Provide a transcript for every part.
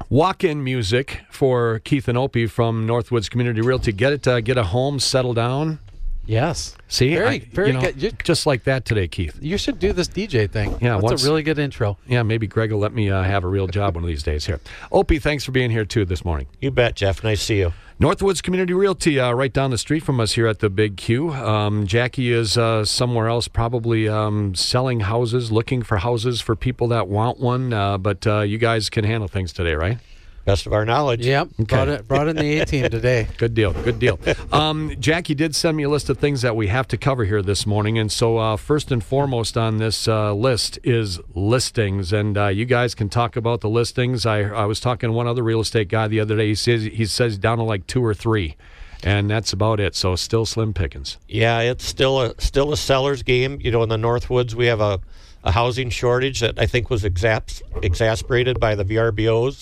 Walk-in music for Keith and Opie from Northwoods Community Realty. Get a home, settle down. Yes. See, very good. Just like that today, Keith. You should do this DJ thing. Yeah, that's a really good intro. Yeah, maybe Greg will let me have a real job one of these days here. Opie, thanks for being here too this morning. You bet, Jeff. Nice to see you. Northwoods Community Realty, right down the street from us here at the Big Q. Jackie is somewhere else, probably selling houses, looking for houses for people that want one. But you guys can handle things today, right? Best of our knowledge. Yep. Okay. Brought in the A-team today. Good deal. Jackie did send me a list of things that we have to cover here this morning. And so first and foremost on this list is listings. And you guys can talk about the listings. I was talking to one other real estate guy the other day. He says down to like 2 or 3. And that's about it. So still slim pickings. Yeah, it's still a seller's game. You know, in the Northwoods, we have a housing shortage that I think was exacerbated by the VRBOs.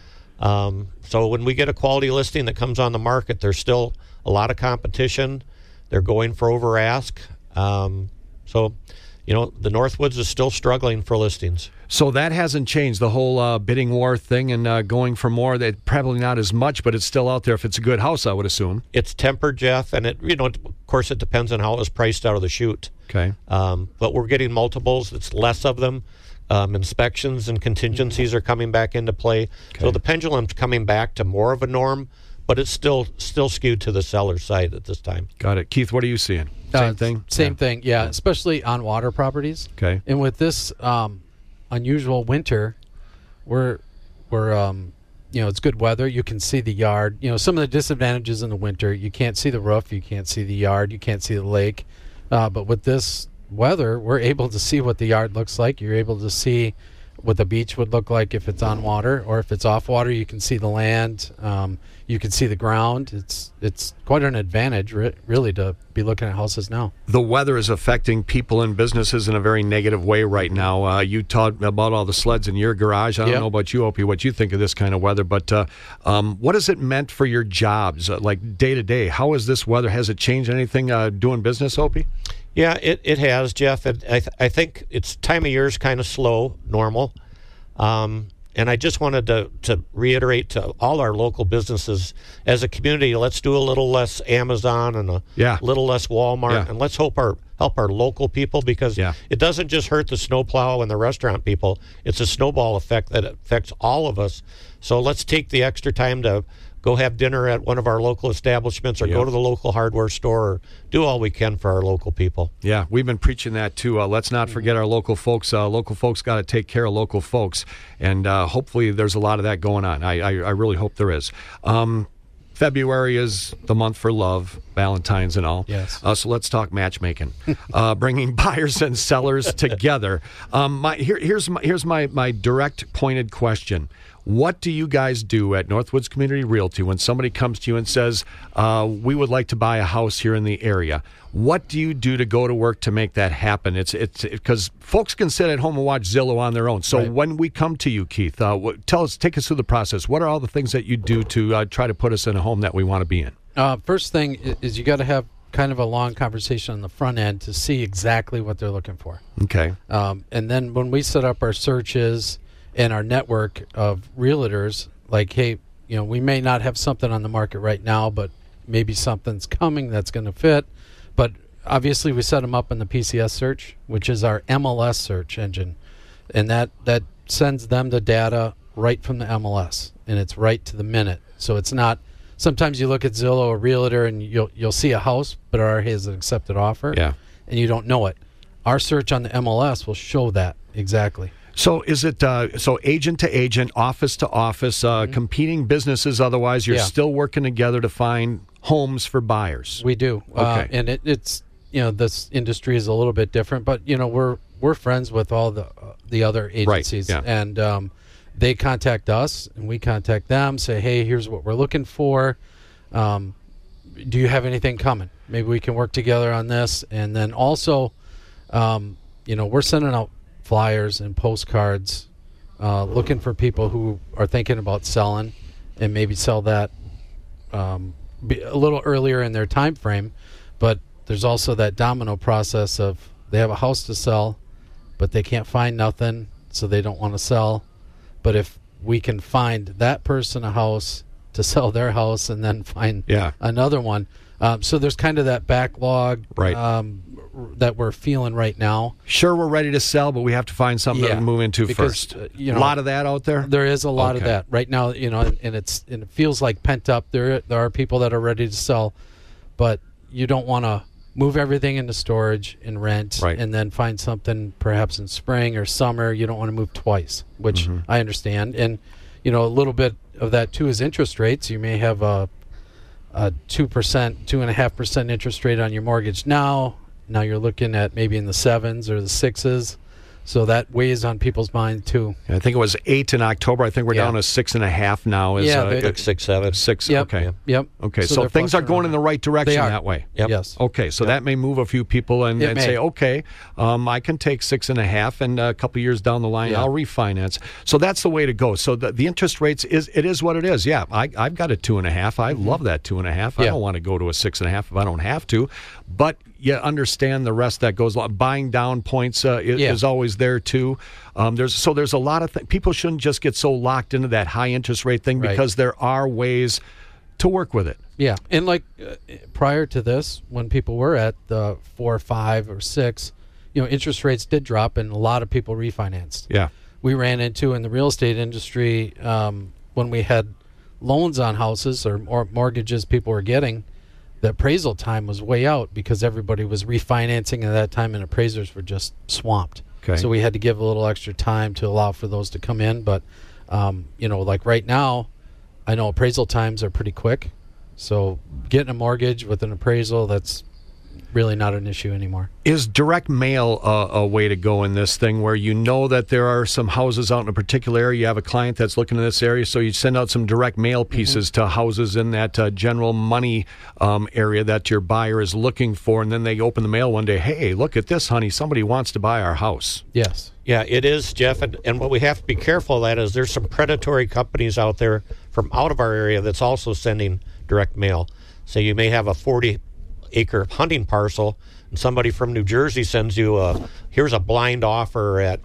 So when we get a quality listing that comes on the market, there's still a lot of competition. They're going for over ask. So, you know, the Northwoods is still struggling for listings. So that hasn't changed, the whole bidding war thing and going for more. That probably not as much, but it's still out there if it's a good house, I would assume. It's tempered, Jeff, and of course it depends on how it was priced out of the chute. Okay. But we're getting multiples. It's less of them. Inspections and contingencies are coming back into play. Okay. So the pendulum's coming back to more of a norm, but it's still skewed to the seller's side at this time. Got it. Keith, what are you seeing? Same thing? Same thing, yeah, especially on water properties. Okay. And with this unusual winter, we're it's good weather. You can see the yard. You know, some of the disadvantages in the winter, you can't see the roof, you can't see the yard, you can't see the lake. But with this weather, we're able to see what the yard looks like. You're able to see what the beach would look like if it's on water, or if it's off water, you can see the land. You can see the ground. It's quite an advantage, really, to be looking at houses now. The weather is affecting people and businesses in a very negative way right now. You talked about all the sleds in your garage. I don't know about you, Opie, what you think of this kind of weather, but what has it meant for your jobs, like day to day? How has this weather, has it changed anything doing business, Opie? Yeah, it has, Jeff. I think its time of year is kind of slow, normal. And I just wanted to reiterate to all our local businesses, as a community, let's do a little less Amazon and a little less Walmart, and let's help our local people, because it doesn't just hurt the snowplow and the restaurant people. It's a snowball effect that affects all of us. So let's take the extra time to go have dinner at one of our local establishments, or go to the local hardware store, or do all we can for our local people. Yeah, we've been preaching that too. Let's not forget our local folks. Local folks got to take care of local folks, and hopefully there's a lot of that going on. I really hope there is. February is the month for love, Valentine's and all. Yes. So let's talk matchmaking, bringing buyers and sellers together. Here's my direct, pointed question. What do you guys do at Northwoods Community Realty when somebody comes to you and says, we would like to buy a house here in the area? What do you do to go to work to make that happen? It's because folks can sit at home and watch Zillow on their own. So when we come to you, Keith, take us through the process. What are all the things that you do to try to put us in a home that we want to be in? First thing is you got to have kind of a long conversation on the front end to see exactly what they're looking for. Okay. And then when we set up our searches and our network of realtors, like, hey, we may not have something on the market right now, but maybe something's coming that's going to fit. But obviously we set them up in the PCS search, which is our MLS search engine. And that sends them the data right from the MLS, and it's right to the minute. So it's not, sometimes you look at Zillow or Realtor and you'll see a house, but it already has an accepted offer, and you don't know it. Our search on the MLS will show that exactly. So is it agent to agent, office to office, competing businesses? Otherwise, you're still working together to find homes for buyers. We do, okay. And it's this industry is a little bit different, but we're friends with all the other agencies, and they contact us and we contact them. Say, hey, here's what we're looking for. Do you have anything coming? Maybe we can work together on this, and then also, we're sending out flyers and postcards looking for people who are thinking about selling and maybe sell that a little earlier in their time frame. But there's also that domino process of they have a house to sell, but they can't find nothing, so they don't want to sell. But if we can find that person a house to sell their house and then find another one. So there's kind of that backlog that we're feeling right now. Sure, we're ready to sell, but we have to find something to move into first. A lot of that out there? There is a lot of that. Right now, and it feels like pent up. There are people that are ready to sell, but you don't want to move everything into storage and rent and then find something perhaps in spring or summer. You don't want to move twice, which I understand. And, a little bit of that, too, is interest rates. You may have a 2.5% interest rate on your mortgage now. Now you're looking at maybe in the 7s or the 6s. So that weighs on people's mind, too. I think it was 8 in October. I think we're down to 6.5 now. Like 6, 7. 6, yep. Okay. Yep. Okay, so things are going in the right direction that way. Yep. Yes. Okay, so that may move a few people and say, okay, I can take 6.5, and a couple years down the line, I'll refinance. So that's the way to go. So the interest rates, it is what it is. Yeah, I've got a 2.5. I love that 2.5. I don't want to go to a 6.5 if I don't have to. But you understand the rest that goes along. Buying down points is always there too. There's a lot of things. People shouldn't just get so locked into that high interest rate thing because there are ways to work with it. Yeah, and like prior to this, when people were at the 4, 5, or 6, interest rates did drop, and a lot of people refinanced. Yeah, we ran into in the real estate industry when we had loans on houses or mortgages people were getting. The appraisal time was way out because everybody was refinancing at that time, and appraisers were just swamped. Okay. So we had to give a little extra time to allow for those to come in. But, like right now, I know appraisal times are pretty quick. So getting a mortgage with an appraisal, that's really not an issue anymore. Is direct mail a way to go in this thing where that there are some houses out in a particular area, you have a client that's looking in this area, so you send out some direct mail pieces to houses in that general money area that your buyer is looking for, and then they open the mail one day, hey, look at this, honey, somebody wants to buy our house. Yes. Yeah, it is, Jeff, and what we have to be careful of that is there's some predatory companies out there from out of our area that's also sending direct mail. So you may have a 40-acre hunting parcel, and somebody from New Jersey sends you here's a blind offer at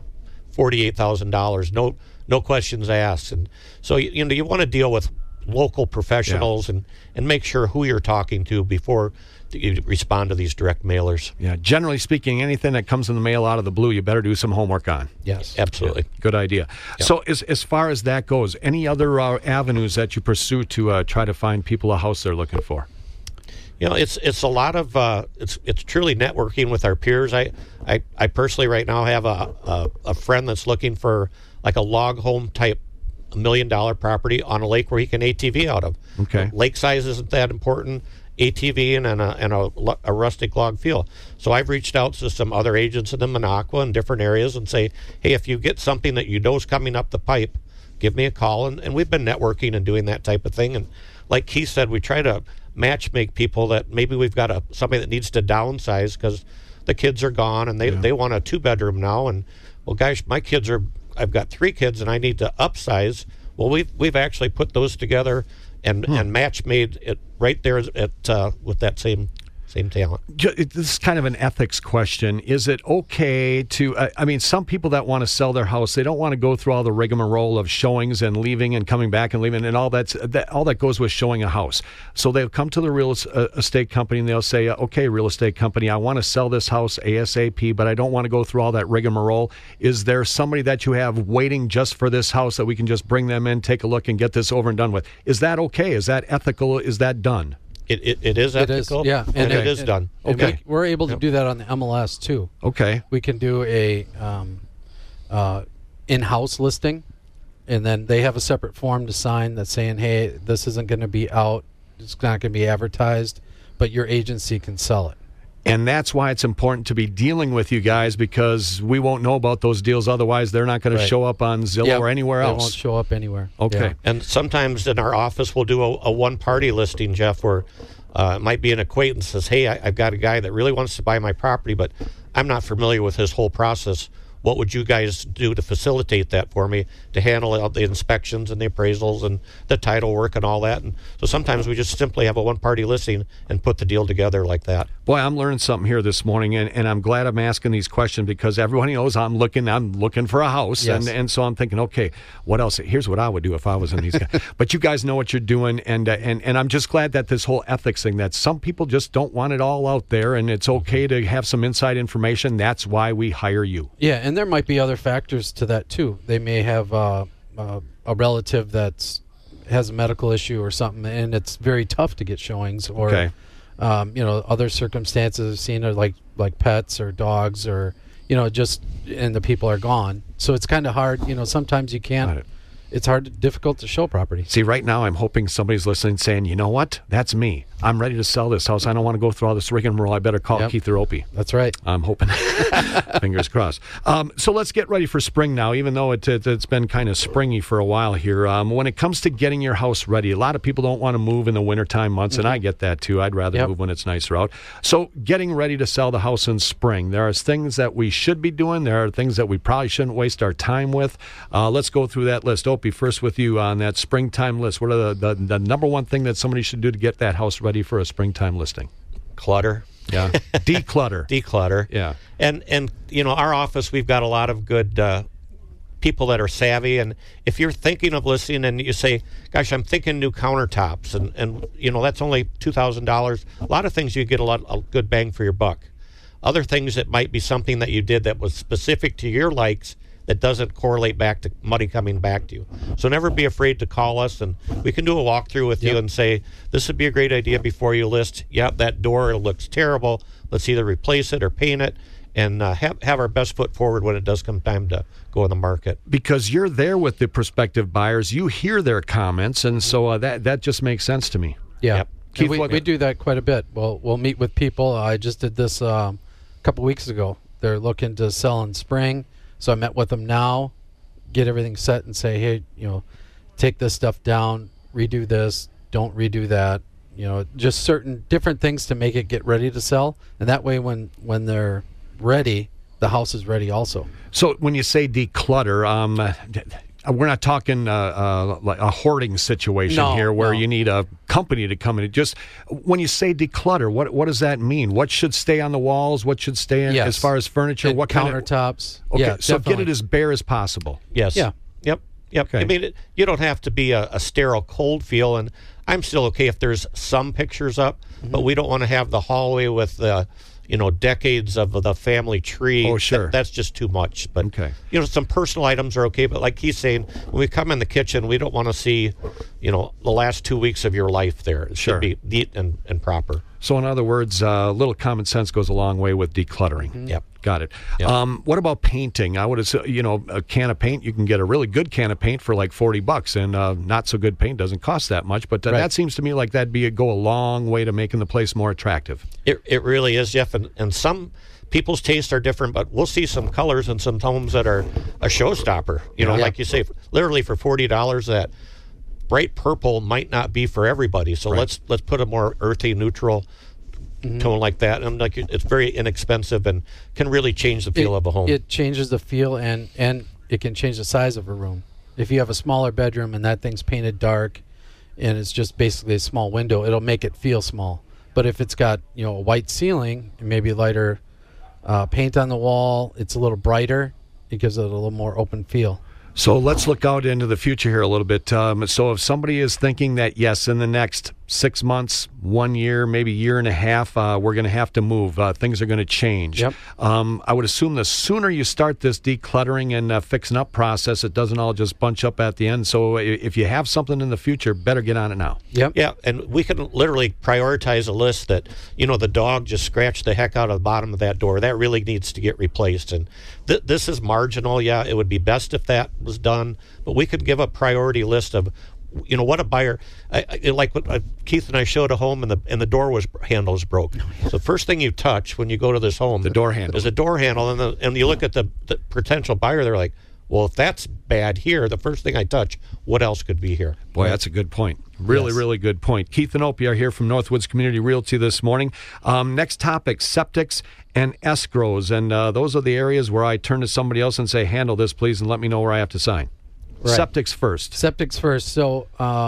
$48,000, no questions asked. And so you want to deal with local professionals and make sure who you're talking to before you respond to these direct mailers. Yeah, generally speaking, anything that comes in the mail out of the blue, you better do some homework on. Yes, absolutely. Yeah, good idea. Yep. So as far as that goes, any other avenues that you pursue to try to find people a house they're looking for? It's a lot of it's truly networking with our peers. I personally right now have a friend that's looking for like a log home type $1 million property on a lake where he can ATV out of. Okay. Lake size isn't that important. ATV and a rustic log feel. So I've reached out to some other agents in the Minocqua and different areas and say, hey, if you get something that you know is coming up the pipe, give me a call. And we've been networking and doing that type of thing. And like Keith said, we try to match make people that maybe we've got somebody that needs to downsize because the kids are gone and they want a 2-bedroom now. And well, gosh, I've got 3 kids and I need to upsize. Well, we've actually put those together and match made it right there with that same talent. This is kind of an ethics question. Is it okay to, some people that want to sell their house, they don't want to go through all the rigmarole of showings and leaving and coming back and leaving and all that goes with showing a house. So they'll come to the real estate company and they'll say, okay, real estate company, I want to sell this house ASAP, but I don't want to go through all that rigmarole. Is there somebody that you have waiting just for this house that we can just bring them in, take a look, and get this over and done with? Is that okay? Is that ethical? Is that done? It is ethical, and it is done. Okay. We're able to do that on the MLS, too. Okay. We can do a in-house listing, and then they have a separate form to sign that's saying, hey, this isn't going to be out, it's not going to be advertised, but your agency can sell it. And that's why it's important to be dealing with you guys, because we won't know about those deals. Otherwise, they're not going to show up on Zillow or anywhere else. They won't show up anywhere. Okay. Yeah. And sometimes in our office, we'll do a one-party listing, Jeff, where it might be an acquaintance says, hey, I've got a guy that really wants to buy my property, but I'm not familiar with his whole process. what would you guys do to facilitate that for me, to handle out the inspections and the appraisals and the title work and all that. And so sometimes we just simply have a one-party listing and put the deal together like that. Boy, I'm learning something here this morning, and I'm glad I'm asking these questions because everybody knows I'm looking for a house, yes. and so I'm thinking, okay, what else? Here's what I would do if I was in these guys. But you guys know what you're doing, and I'm just glad that this whole ethics thing, that some people just don't want it all out there, and it's okay to have some inside information. That's why we hire you. Yeah, and there might be other factors to that too. They may have a relative that's has a medical issue or something, and it's very tough to get showings, or okay. Other circumstances I've seen are like pets or dogs, or just, and the people are gone. So it's kind of hard. Sometimes you can't. It's difficult to show property. See, right now I'm hoping somebody's listening saying, you know what? That's me. I'm ready to sell this house. I don't want to go through all this rigmarole. I better call Keith or Opie. That's right. I'm hoping. Fingers crossed. So let's get ready for spring now, even though it's been kind of springy for a while here. When it comes to getting your house ready, a lot of people don't want to move in the wintertime months, and I get that too. I'd rather move when it's nicer out. So getting ready to sell the house in spring, there are things that we should be doing. There are things that we probably shouldn't waste our time with. Let's go through that list. Opie, first with you on that springtime list. What are the number one thing that somebody should do to get that house ready for a springtime listing? Clutter. Yeah. Declutter. Yeah. And our office, we've got a lot of good people that are savvy. And if you're thinking of listing and you say, gosh, I'm thinking new countertops, and that's only $2,000. A lot of things you get a good bang for your buck. Other things that might be something that you did that was specific to your likes that doesn't correlate back to money coming back to you. So never be afraid to call us, and we can do a walkthrough with you and say, this would be a great idea before you list. Yeah, that door looks terrible. Let's either replace it or paint it, and have our best foot forward when it does come time to go on the market. Because you're there with the prospective buyers, you hear their comments, and so that just makes sense to me. Yeah. Yep. Keith, we do that quite a bit. We'll meet with people. I just did this a couple weeks ago. They're looking to sell in spring. So I met with them now, get everything set, and say, hey, take this stuff down, redo this, don't redo that. Just certain different things to make it get ready to sell. And that way when they're ready, the house is ready also. So when you say declutter, we're not talking like a hoarding situation here where you need a company to come in. Just when you say declutter, what does that mean? What should stay on the walls? What should stay in as far as furniture? And what countertops? Okay, Yeah, so definitely. get it as bare as possible. Yes. Yeah. Yep. Okay. I mean, you don't have to be a sterile, cold feel, and I'm still okay if there's some pictures up, but we don't want to have the hallway with the decades of the family tree. Oh, sure. That's just too much. But, okay. Some personal items are okay. But like he's saying, when we come in the kitchen, we don't want to see, the last 2 weeks of your life there. It should be neat and proper. So in other words, a little common sense goes a long way with decluttering. Mm-hmm. Yep. Got it. Yep. What about painting? I would assume, a can of paint, you can get a really good can of paint for like $40, and not so good paint doesn't cost that much. But that seems to me like that'd go a long way to making the place more attractive. It really is, Jeff. And some people's tastes are different, but we'll see some colors in some homes that are a showstopper. Like you say, literally for $40, that bright purple might not be for everybody. So let's put a more earthy, neutral tone like that, and it's very inexpensive and can really change the feel of a home. It changes the feel, and it can change the size of a room. If you have a smaller bedroom and that thing's painted dark and it's just basically a small window, it'll make it feel small. But if it's got a white ceiling and maybe lighter paint on the wall, it's a little brighter. It gives it a little more open feel. So let's look out into the future here a little bit. So if somebody is thinking that, yes, in the next 6 months, 1 year, maybe year and a half, we're going to have to move. Things are going to change. Yep. I would assume the sooner you start this decluttering and fixing up process, it doesn't all just bunch up at the end. So if you have something in the future, better get on it now. Yep. Yeah, and we can literally prioritize a list that, the dog just scratched the heck out of the bottom of that door. That really needs to get replaced. And this is marginal. Yeah, it would be best if that was done. But we could give a priority list of, what a buyer, like what Keith and I showed a home and the door handle was broke. So the first thing you touch when you go to this home, the door handle, is a door handle, and you look at the potential buyer, they're like, Well, if that's bad here, the first thing I touch, what else could be here? Boy, that's a good point. Really good point. Keith and Opie are here from Northwoods Community Realty this morning. Next topic, septics and escrows. And those are the areas where I turn to somebody else and say, handle this, please, and let me know where I have to sign. Right. Septics first. So,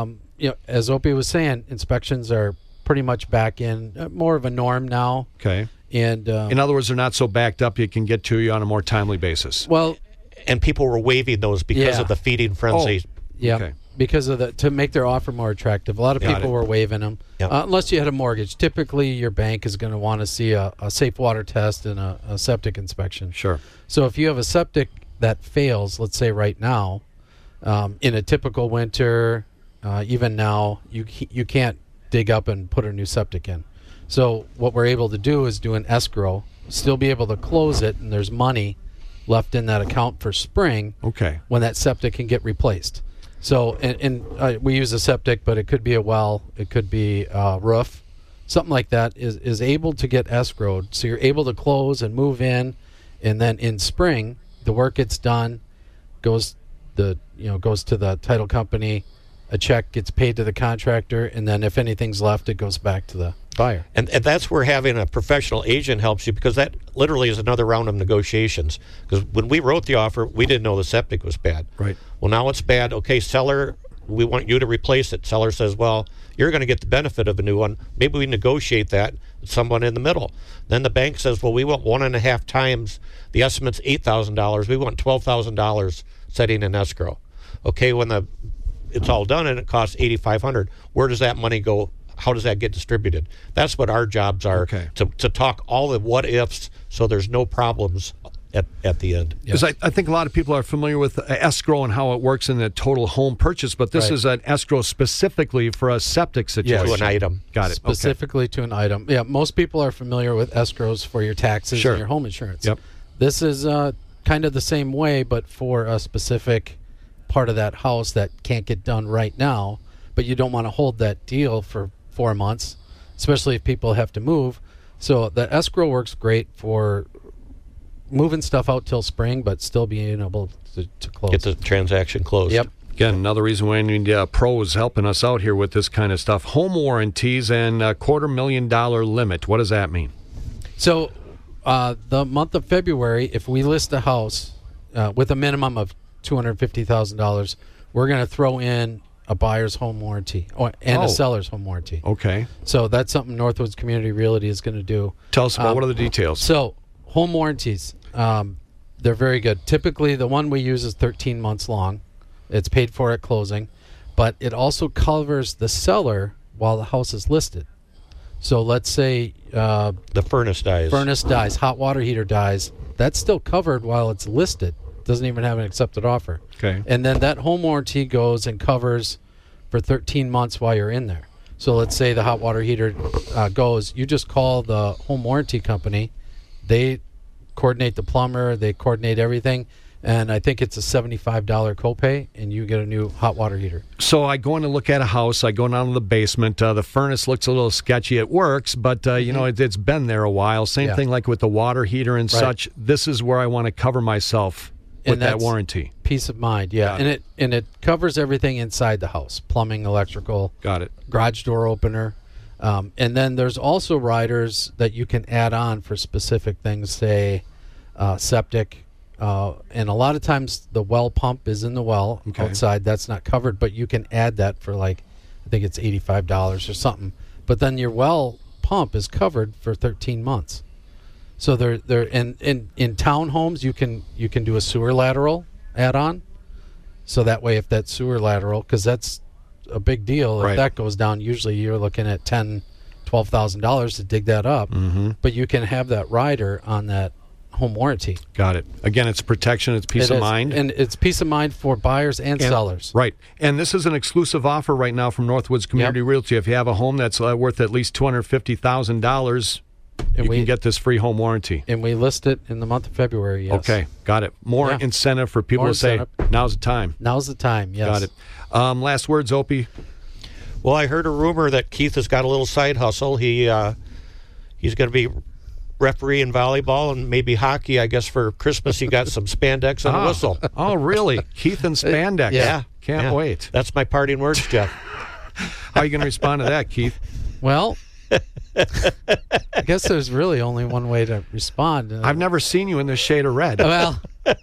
as Opie was saying, inspections are pretty much back in more of a norm now. Okay. And in other words, they're not so backed up you can get to you on a more timely basis. Well, and people were waiving those because of the feeding frenzy. Okay. Because of to make their offer more attractive. A lot of people were waiving them, unless you had a mortgage. Typically, your bank is going to want to see a safe water test and a septic inspection. Sure. So if you have a septic that fails, let's say right now, in a typical winter, even now, you can't dig up and put a new septic in. So what we're able to do is do an escrow, still be able to close it, and there's money left in that account for spring. Okay. When that septic can get replaced. So, we use a septic, but it could be a well, it could be a roof, something like that is able to get escrowed. So you're able to close and move in, and then in spring, the work gets done, goes to the title company, a check gets paid to the contractor, and then if anything's left, it goes back to the buyer. And that's where having a professional agent helps you, because that literally is another round of negotiations. Because when we wrote the offer, we didn't know the septic was bad. Right. Well, now it's bad. Okay, seller, we want you to replace it. Seller says, well, you're going to get the benefit of a new one. Maybe we negotiate that with someone in the middle. Then the bank says, well, we want 1.5 times. The estimate's $8,000. We want $12,000 setting in escrow. Okay, when it's all done and it costs $8,500, where does that money go? How does that get distributed? That's what our jobs are, to talk all the what ifs so there's no problems at the end. Because I think a lot of people are familiar with escrow and how it works in the total home purchase, but this is an escrow specifically for a septic situation. To an item. Got it. Specifically to an item. Yeah, most people are familiar with escrows for your taxes and your home insurance. Yep. This is kind of the same way, but for a specific part of that house that can't get done right now, but you don't want to hold that deal for 4 months, especially if people have to move. So the escrow works great for moving stuff out till spring, but still being able to close. Get the transaction closed. Yep. Again, another reason we need pros helping us out here with this kind of stuff. Home warranties and $250,000 limit. What does that mean? So the month of February, if we list a house with a minimum of $250,000, we're going to throw in a buyer's home warranty and a seller's home warranty. Okay. So that's something Northwoods Community Realty is going to do. Tell us about what are the details. So home warranties, they're very good. Typically, the one we use is 13 months long. It's paid for at closing, but it also covers the seller while the house is listed. So let's say the furnace dies. Hot water heater dies. That's still covered while it's listed. Doesn't even have an accepted offer. Okay. And then that home warranty goes and covers for 13 months while you're in there. So let's say the hot water heater goes. You just call the home warranty company. They coordinate the plumber. They coordinate everything. And I think it's a $75 copay, and you get a new hot water heater. So I go in to look at a house. I go down to the basement. The furnace looks a little sketchy. It works, but it's been there a while. Same thing like with the water heater and such. This is where I want to cover myself with that warranty. Peace of mind, and it covers everything inside the house: plumbing, electrical. Got it. Garage door opener, and then there's also riders that you can add on for specific things, say septic. And a lot of times the well pump is in the well outside. That's not covered, but you can add that for I think it's $85 or something. But then your well pump is covered for 13 months. So they're in townhomes you can do a sewer lateral add on. So that way, if that sewer lateral, because that's a big deal, if that goes down, usually you're looking at $12,000 to dig that up. Mm-hmm. But you can have that rider on that home warranty. Got it. Again, it's protection, it's peace of mind. And it's peace of mind for buyers and sellers. Right. And this is an exclusive offer right now from Northwoods Community Realty. If you have a home that's worth at least $250,000, you can get this free home warranty. And we list it in the month of February, yes. Okay, got it. More incentive for people to say, now's the time. Now's the time, yes. Got it. Last words, Opie? Well, I heard a rumor that Keith has got a little side hustle. He's going to be referee in volleyball and maybe hockey. I guess for Christmas he got some spandex and a whistle. Oh, really? Keith and spandex. Yeah. Can't wait. That's my parting words, Jeff. How are you going to respond to that, Keith? Well, I guess there's really only one way to respond. I've never seen you in this shade of red. Well,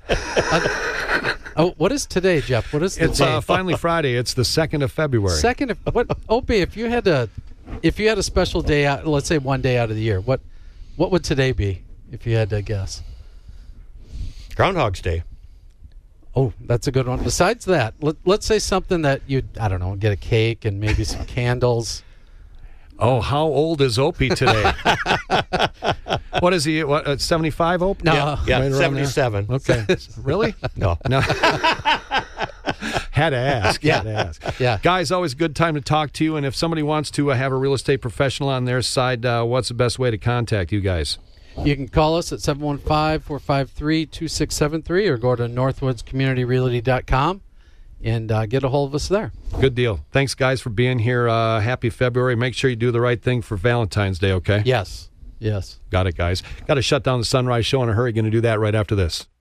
what is today, Jeff? What is the It's day? finally Friday. It's the 2nd of February. Opie, if you had a special day out, let's say one day out of the year, what would today be if you had to guess? Groundhog's Day. Oh, that's a good one. Besides that, let's say something that I don't know, get a cake and maybe some candles. Oh, how old is Opie today? What is he? 75, Opie? No. Yeah, Right around 77. there? Okay. Really? No. Had to ask. Yeah. Had to ask. Yeah. Guys, always a good time to talk to you. And if somebody wants to have a real estate professional on their side, what's the best way to contact you guys? You can call us at 715-453-2673 or go to northwoodscommunityrealty.com and get a hold of us there. Good deal. Thanks, guys, for being here. Happy February. Make sure you do the right thing for Valentine's Day, okay? Yes. Got it, guys. Got to shut down the Sunrise Show in a hurry. Going to do that right after this.